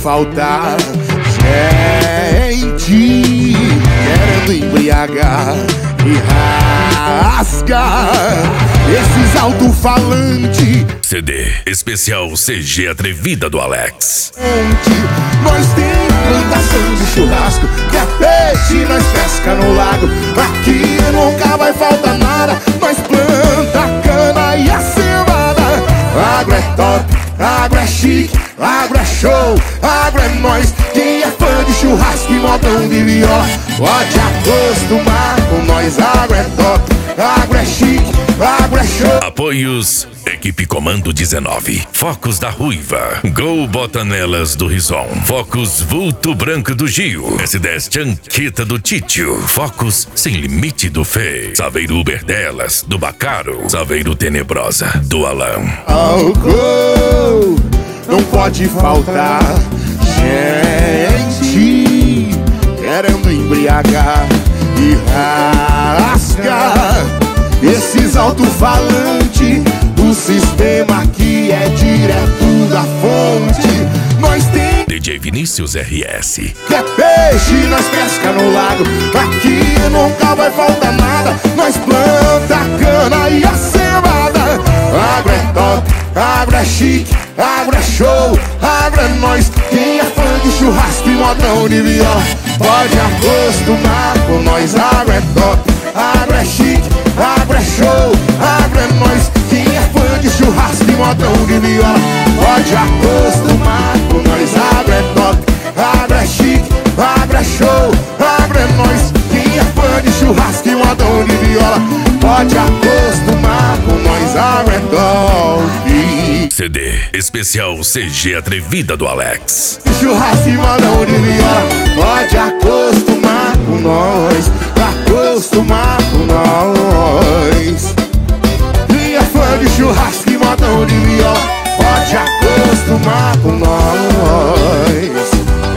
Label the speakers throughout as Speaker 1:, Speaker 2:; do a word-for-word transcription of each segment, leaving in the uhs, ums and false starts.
Speaker 1: faltar gente querendo embriagar e rasgar esses alto-falantes.
Speaker 2: C D especial C G Atrevida do Alex.
Speaker 1: Nós tem plantação de churrasco, que é peixe, nós pesca no lago. Aqui nunca vai faltar nada, nós planta cana e a cevada. Agro é top, agro é chique, agro é show, agro é nós. Quem é fã de churrasco e modão de viola pode acostumar com nós. Agro é top, agro é chique, agro é show.
Speaker 2: Apoios: Equipe Comando dezenove, Focos da Ruiva, Gol Botanelas do Rison, Focos Vulto Branco do Gil, S dez Chanquita do Títio, Focos Sem Limite do Fê, Saveiro Uber delas do Bacaro, Saveiro Tenebrosa do Alan.
Speaker 1: Álcool não pode faltar gente querendo embriagar e rasgar esses alto-falantes. O sistema que é direto da fonte. Nós tem
Speaker 2: D J Vinícius R S.
Speaker 1: Que é peixe, nós pesca no lago. Aqui nunca vai faltar nada, nós planta cana e a cevada. Agro é top, agro é chique, agro é show, agro é nós. Quem é fã de churrasco e modão de viola pode acostumar com nós. Agro é top, agro é chique, agro é show, agro é nós. Quem é fã de churrasco e modão de viola pode acostumar com nós. Agro é top, agro é chique, agro é show, agro é nós. Quem é fã de churrasco e modão de viola pode acostumar com nós. Agro é top.
Speaker 2: C D especial C G Atrevida do Alex.
Speaker 1: Churrasco e modão de viola pode acostumar com nós. Acostumar com nós. Quem é fã de churrasco e modão de viola pode acostumar com nós.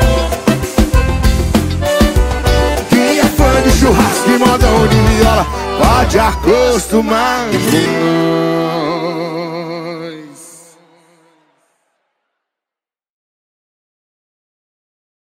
Speaker 1: Quem é fã de churrasco e modão de viola pode acostumar com nós.